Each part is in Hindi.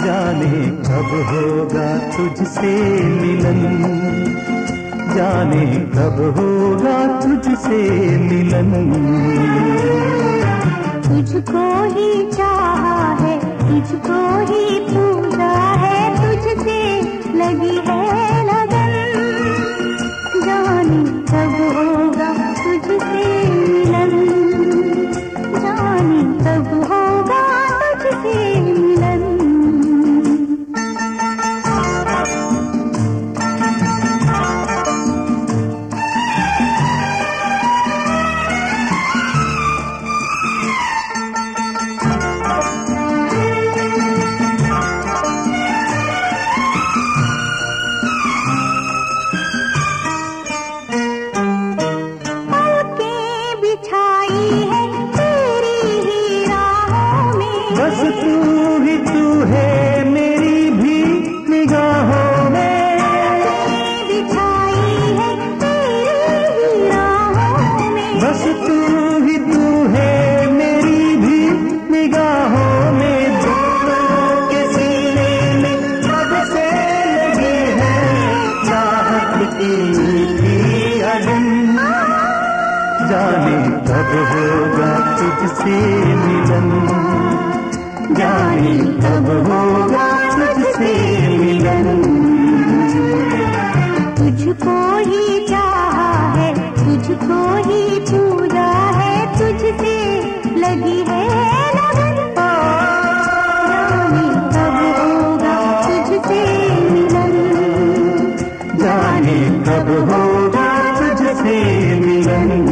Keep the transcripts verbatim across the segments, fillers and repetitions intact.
जाने कब होगा तुझसे मिलन, जाने कब होगा तुझसे मिलन। तुझको ही चाहा है, तुझको ही पूजा है, तुझसे लगी है लगन, जाने कब होगा तुझसे मिलन, जाने कब होगा तुझसे मिलन। बस तू ही तू है मेरी भी निगाहों में, बिछाई है तेरी राहों में। बस तू ही तू है मेरी भी निगाहों में। दोनों के सीने में कब से लगी है चाहत की मीठी अगन, जाने कब होगा तुझसे मिलन, जाने कब होगा तुझसे मिलन। तुझको ही चाहा है, तुझको ही पूजा है, तुझसे लगी है लगन, जाने कब होगा तुझसे मिलन, जाने कब होगा तुझसे मिलन।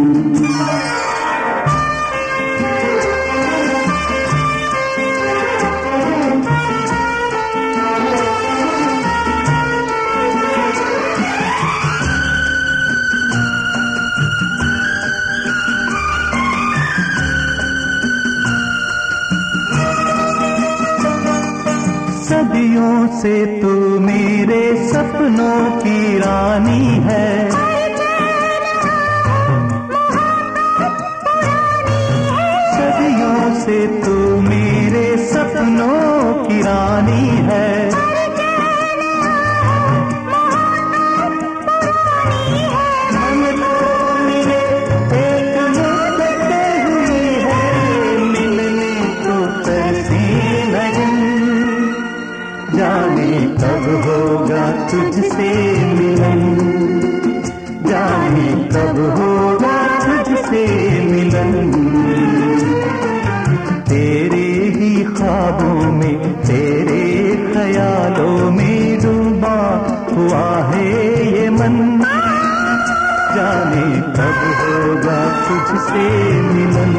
सदियों से तू मेरे सपनों की रानी है, सदियों से तू मेरे सपनों की रानी है। मन तो मिले एक मुद्दत हुई है, मिलने को तरसी लगन, जाने कब होगा तुझसे मिलन, जाने कब होगा तुझसे मिलन। तेरे ही ख्वाबों में, तेरे ख्यालों में डूबा हुआ है ये मन, जाने कब होगा तुझसे मिलन,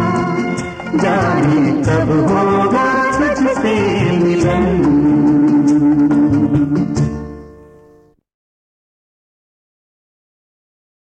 जाने कब होगा तुझसे मिलन।